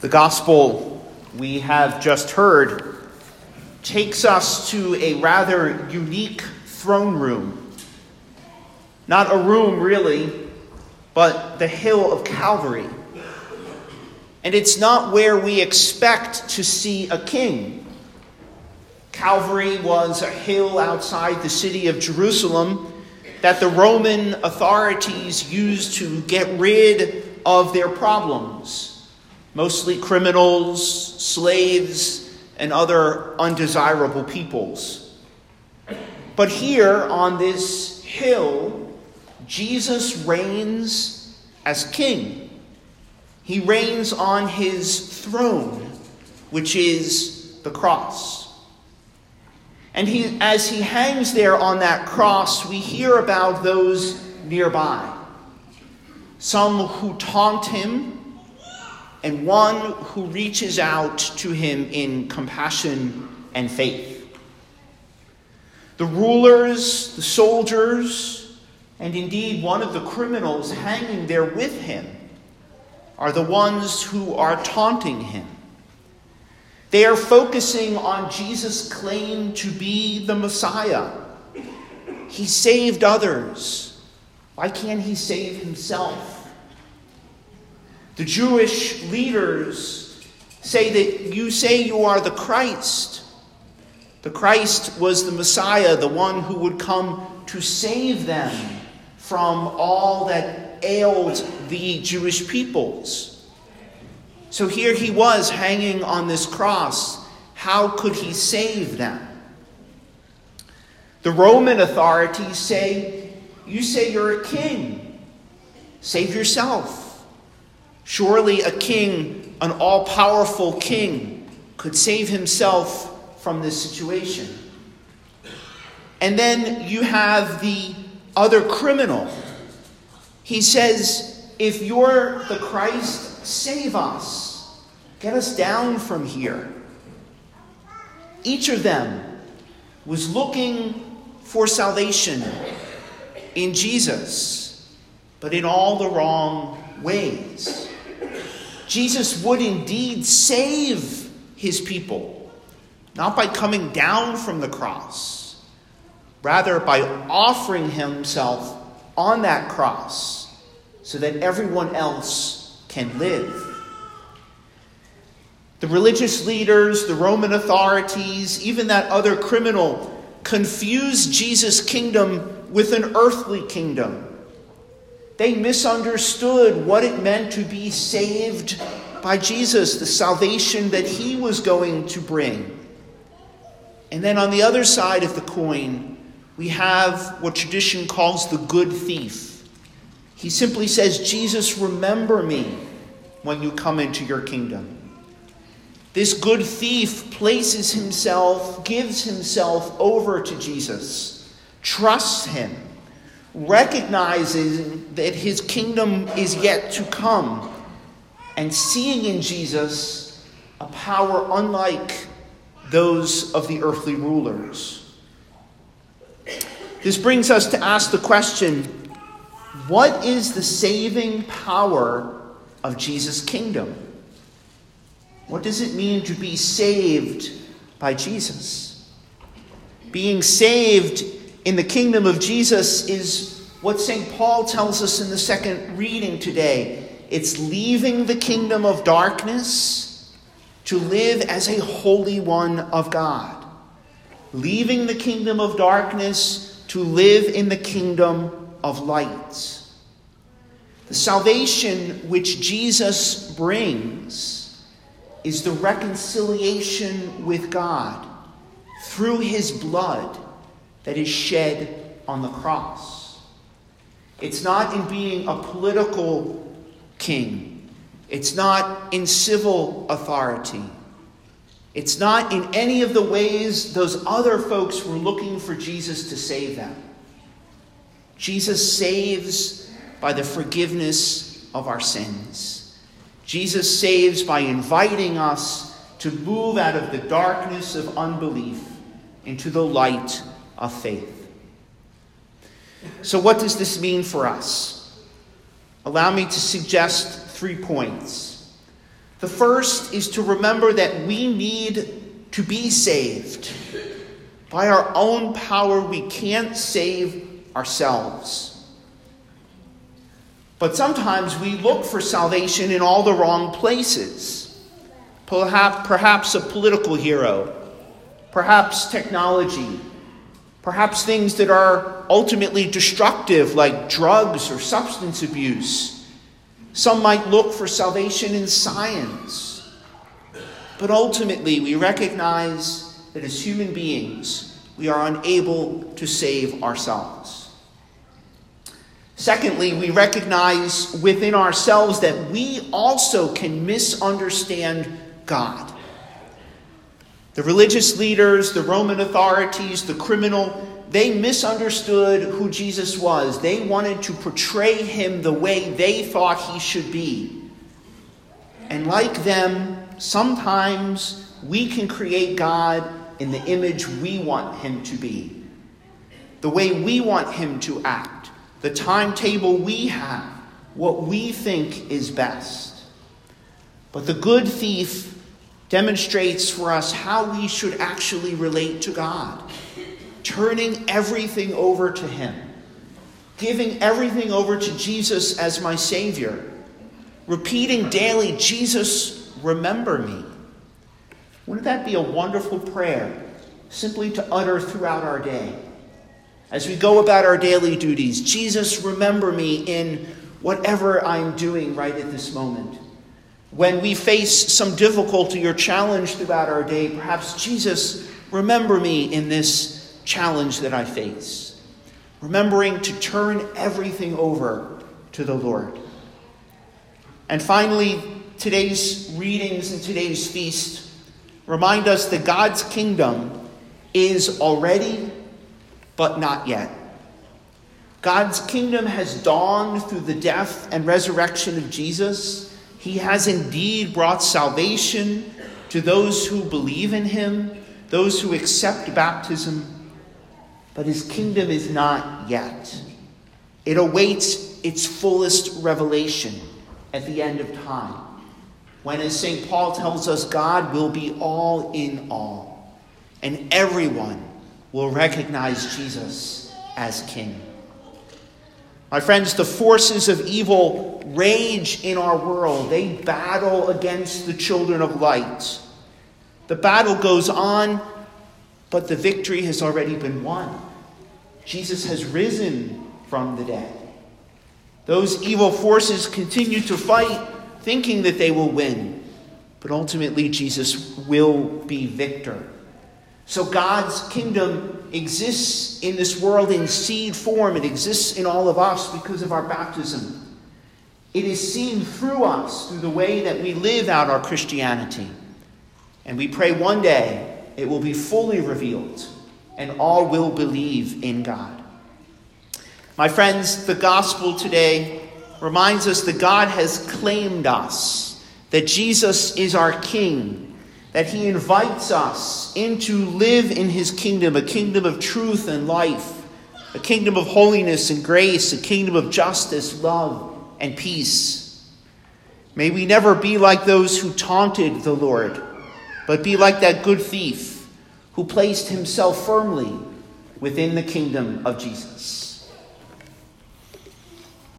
The gospel we have just heard takes us to a rather unique throne room. Not a room, really, but the hill of Calvary. And it's not where we expect to see a king. Calvary was a hill outside the city of Jerusalem that the Roman authorities used to get rid of their problems. Mostly criminals, slaves, and other undesirable peoples. But here on this hill, Jesus reigns as king. He reigns on his throne, which is the cross. And as he hangs there on that cross, we hear about those nearby. Some who taunt him, and one who reaches out to him in compassion and faith. The rulers, the soldiers, and indeed one of the criminals hanging there with him are the ones who are taunting him. They are focusing on Jesus' claim to be the Messiah. He saved others. Why can't he save himself? The Jewish leaders say that you say you are the Christ. The Christ was the Messiah, the one who would come to save them from all that ailed the Jewish peoples. So here he was hanging on this cross. How could he save them? The Roman authorities say, you say you're a king. Save yourself. Surely a king, an all-powerful king, could save himself from this situation. And then you have the other criminal. He says, if you're the Christ, save us. Get us down from here. Each of them was looking for salvation in Jesus, but in all the wrong ways. Jesus would indeed save his people, not by coming down from the cross, rather by offering himself on that cross so that everyone else can live. The religious leaders, the Roman authorities, even that other criminal confused Jesus' kingdom with an earthly kingdom. They misunderstood what it meant to be saved by Jesus, the salvation that he was going to bring. And then on the other side of the coin, we have what tradition calls the good thief. He simply says, Jesus, remember me when you come into your kingdom. This good thief places himself, gives himself over to Jesus, trusts him, recognizing that his kingdom is yet to come, and seeing in Jesus a power unlike those of the earthly rulers. This brings us to ask the question, what is the saving power of Jesus' kingdom? What does it mean to be saved by Jesus? Being saved in the kingdom of Jesus is what St. Paul tells us in the second reading today. It's leaving the kingdom of darkness to live as a holy one of God. Leaving the kingdom of darkness to live in the kingdom of light. The salvation which Jesus brings is the reconciliation with God through his blood that is shed on the cross. It's not in being a political king. It's not in civil authority. It's not in any of the ways those other folks were looking for Jesus to save them. Jesus saves by the forgiveness of our sins. Jesus saves by inviting us to move out of the darkness of unbelief into the light of faith. So what does this mean for us? Allow me to suggest 3 points. The first is to remember that we need to be saved. By our own power, we can't save ourselves. But sometimes we look for salvation in all the wrong places. Perhaps a political hero, perhaps technology, perhaps things that are ultimately destructive like drugs or substance abuse. Some might look for salvation in science. But ultimately, we recognize that as human beings, we are unable to save ourselves. Secondly, we recognize within ourselves that we also can misunderstand God. The religious leaders, the Roman authorities, the criminal, they misunderstood who Jesus was. They wanted to portray him the way they thought he should be. And like them, sometimes we can create God in the image we want him to be, the way we want him to act, the timetable we have, what we think is best. But the good thief demonstrates for us how we should actually relate to God, turning everything over to him, giving everything over to Jesus as my Savior, repeating daily, Jesus, remember me. Wouldn't that be a wonderful prayer simply to utter throughout our day? As we go about our daily duties, Jesus, remember me in whatever I'm doing right at this moment. When we face some difficulty or challenge throughout our day, perhaps, Jesus, remember me in this challenge that I face. Remembering to turn everything over to the Lord. And finally, today's readings and today's feast remind us that God's kingdom is already, but not yet. God's kingdom has dawned through the death and resurrection of Jesus. He has indeed brought salvation to those who believe in him, those who accept baptism. But his kingdom is not yet. It awaits its fullest revelation at the end of time, when, as St. Paul tells us, God will be all in all, and everyone will recognize Jesus as King. My friends, the forces of evil rage in our world. They battle against the children of light. The battle goes on, but the victory has already been won. Jesus has risen from the dead. Those evil forces continue to fight, thinking that they will win. But ultimately, Jesus will be victor. So God's kingdom exists in this world in seed form. It exists in all of us because of our baptism. It is seen through us, through the way that we live out our Christianity. And we pray one day it will be fully revealed and all will believe in God. My friends, the gospel today reminds us that God has claimed us, that Jesus is our King, that he invites us in to live in his kingdom, a kingdom of truth and life, a kingdom of holiness and grace, a kingdom of justice, love, and peace. May we never be like those who taunted the Lord, but be like that good thief who placed himself firmly within the kingdom of Jesus.